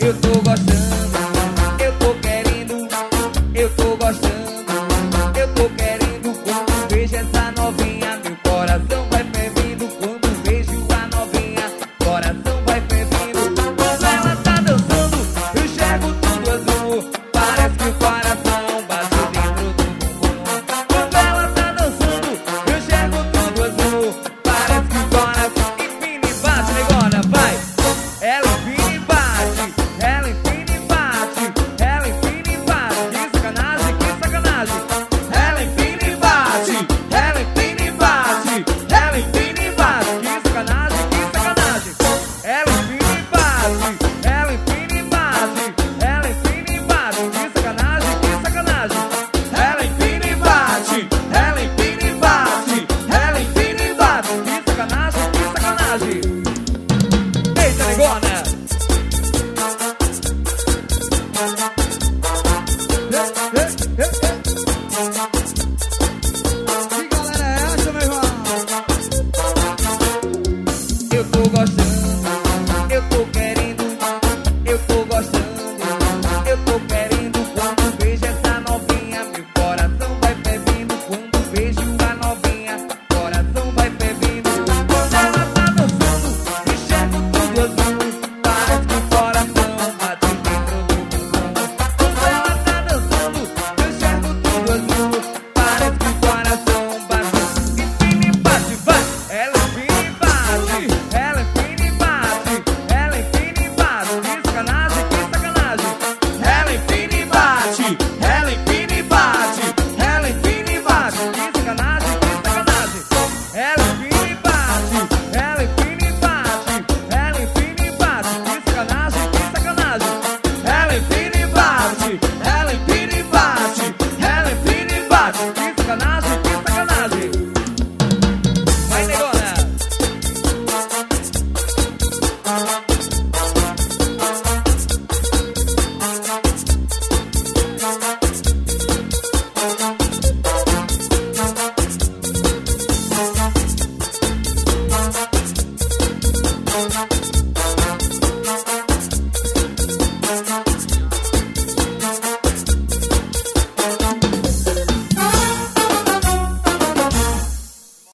Eu tô gostando, eu tô querendo, eu tô gostando, eu tô querendo. Quando vejo essa novinha, meu coração vai fervendo. Quando vejo a novinha, coração vai fervendo. Quando ela tá dançando, eu enxergo tudo azul. Parece que o coração bate dentro do bumbum. Quando ela tá dançando, eu enxergo tudo azul. Parece que o coração empina e bate, negona, vai. Ela empina e bate, ela empina e bate, ela empina e bate. Que sacanagem, que sacanagem. Ela empina e bate, ela empina e bate, ela empina e bate. Que sacanagem, que sacanagem. Ela empina e bate, ela empina e bate, ela empina e bate. Que sacanagem, que sacanagem. Ela empina e bate, ela empina e bate, ela empina e bate. Que sacanagem, que sacanagem. Eita, negona! Que galera é essa, meu irmão? Eu tô gostando, eu tô querendo, eu tô gostando, eu tô querendo. Quando vejo essa novinha, meu coração vai fervendo. Quando vejo a novinha, coração vai fervendo. Quando ela tá dançando, enxergo tudo azul. Parece que o coração bate dentro do bumbum. Quando ela tá dançando, eu enxergo tudo azul. Parece que o coração bate. Empina e bate, vai. Ela empina e bate, ela empina e bate, ela empina e bate. Que sacanagem, que sacanagem. Ela empina e bate, ela empina e bate, ela empina e bate. Que sacanagem, que sacanagem. Ela empina e bate, ela empina e bate, ela empina e bate. Que sacanagem, que sacanagem. Ela empina e bate, ela empina e bate, ela empina e bate. Que sacanagem, que sacanagem. Vai, negona!